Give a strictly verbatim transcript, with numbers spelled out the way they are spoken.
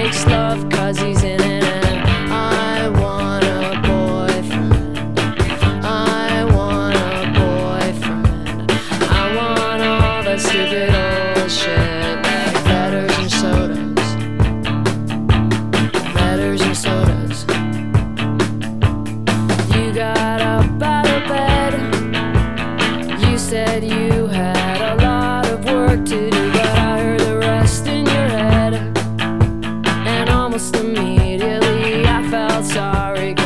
makes love cause he's in it. And I want a boyfriend, I want a boyfriend, I want all that stupid old shit like letters and sodas, letters and sodas. You got up out of bed, you said you had a lot of work to do, but I heard the rest in your head. And almost immediately I felt sorry,